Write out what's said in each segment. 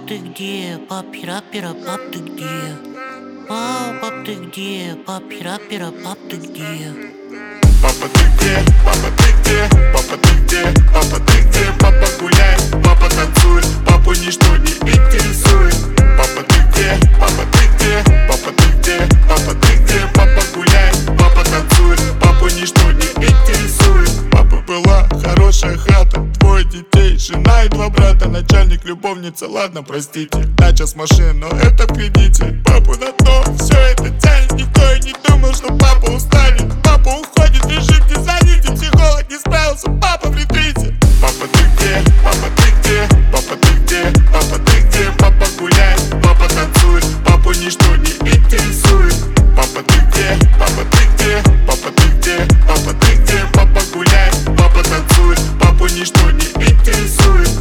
ты где? Папи рапера, пап, ты где? Пап, ты где? Папи рапера, пап, ты где? Папа, ты где? Папа, ты где? Папа, ты где? Папа, ты где? Папа гуляет, папа танцует, папу ничто не интересует. Папа, ты где? Папа, ты где? Папа, ты где? Папа, ты где? Папа гуляет, папа танцует, папу ничто не интересует. Папа была хорошая хата, двое детей, жена и два брата, начальник, любовница, ладно, простите, дача с машиной, но это в кредите. Папу на дно все это тянет, никто и не думал, что папа устанет. Папа уходит, лежит, не звоните, психолог не справился, папа в ретрите. Папа, ты где? Папа, ты где? Папа, ты где? Папа, ты где? Папа гуляет, папа танцует, папу ничто не интересует. Папа, ты где? Папа, ты где? Папа, ты где? Папа, ты где? Папа гуляет, папа танцует, папу ничто не интересует.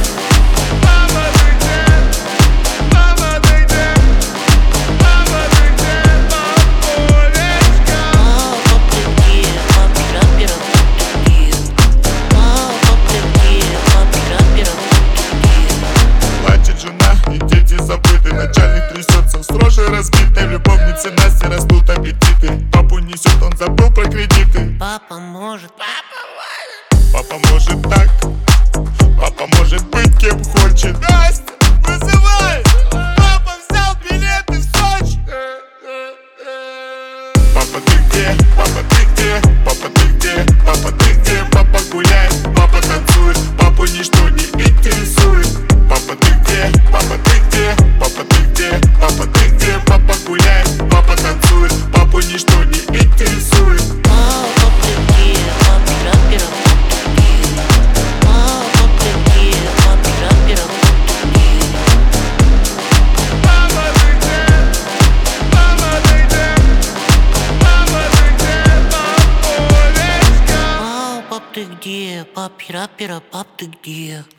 Начальник трясется, с рожей разбитой, в любовнице Насти растут аппетиты. Папу несет, он забыл про кредиты. Папа может, папа может так, папа может быть кем хочет. Настя, вызывай! Папа взял билеты в Сочи. Папа, ты где? Папа, ты где? Папа, ты где? Папа, ты где? Папа гуляет, папа танцует, папу ничто не интересует. Папа, ты где? Папа, ты где? Папа, ты где? Папа, ты где? Папа гуляет, папа танцует, папу ничто не интересует. пап, ты где? Папи рапера, пап, ты где? Папи рапера, Папа, ты где? Папа, ты где? Папа, ты где? Папулечка. пап, ты где? Папи рапера, пап, ты где?